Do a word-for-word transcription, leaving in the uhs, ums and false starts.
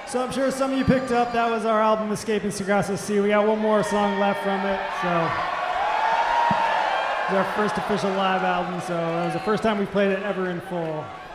So I'm sure some of you picked up, that was our album Escaping Sargasso Sea. We got one more song left from it, so it's our first official live album, so it was the first time we played it ever in full.